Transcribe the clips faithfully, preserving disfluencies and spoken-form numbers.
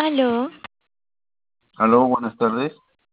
Aló, Aló, buenas tardes.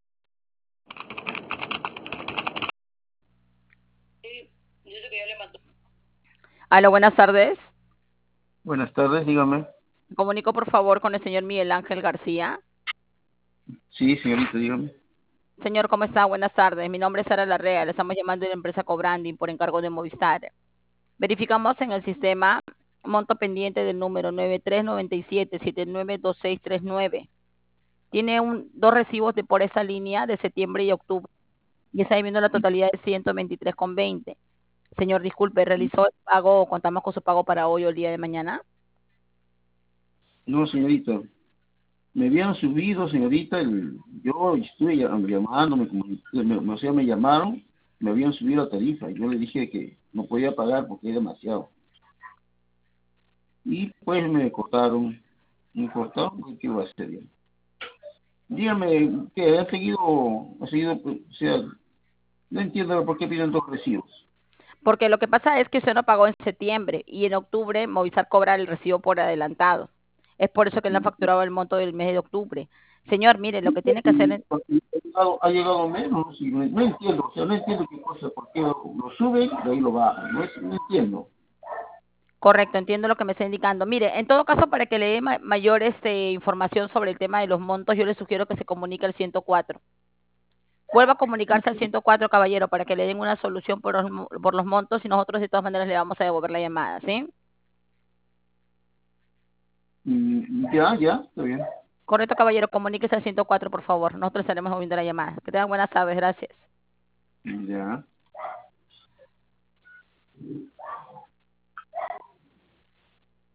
Aló, buenas tardes. Buenas tardes, dígame. Me comunico por favor con el señor Miguel Ángel García. Sí, señorita, dígame. Señor, ¿cómo está? Buenas tardes. Mi nombre es Sara Larrea. Le estamos llamando de la empresa Cobranding por encargo de Movistar. Verificamos en el sistema monto pendiente del número nueve tres nueve siete siete nueve dos seis tres nueve. Tiene un, dos recibos de por esa línea de septiembre y octubre. Y está viendo la totalidad de ciento veintitrés con veinte. Señor, disculpe, ¿realizó el pago o contamos con su pago para hoy o el día de mañana? No, señorita. Me habían subido, señorita, el, yo estuve llam- llamando, me, comuniqué- me, o sea, me llamaron, me habían subido la tarifa. Y yo le dije que no podía pagar porque es demasiado. Y pues me cortaron, me cortaron, pues, ¿qué iba a hacer yo? Dígame, que ha seguido, ha seguido, pues, o sea, no entiendo por qué piden dos recibos. Porque lo que pasa es que usted no pagó en septiembre y en octubre Movistar cobra el recibo por adelantado. Es por eso que él no ha facturado el monto del mes de octubre. Señor, mire, lo que tiene que hacer, Y, es- y ha, llegado, ha llegado menos y no, no entiendo, o sea, no entiendo qué cosa, por qué lo, lo suben y de ahí lo bajan, no, es- no entiendo. correcto, entiendo lo que me está indicando. Mire, en todo caso, para que le dé ma- mayor este, información sobre el tema de los montos, yo le sugiero que se comunique al ciento cuatro. Vuelva a comunicarse al ciento cuatro, caballero, para que le den una solución por los, mo- por los montos y nosotros de todas maneras le vamos a devolver la llamada, ¿sí? Y, ya, ya, está bien. Correcto, caballero, comuníquese al ciento cuatro, por favor. Nosotros estaremos moviendo la llamada. Que tengan buenas tardes, gracias. Ya.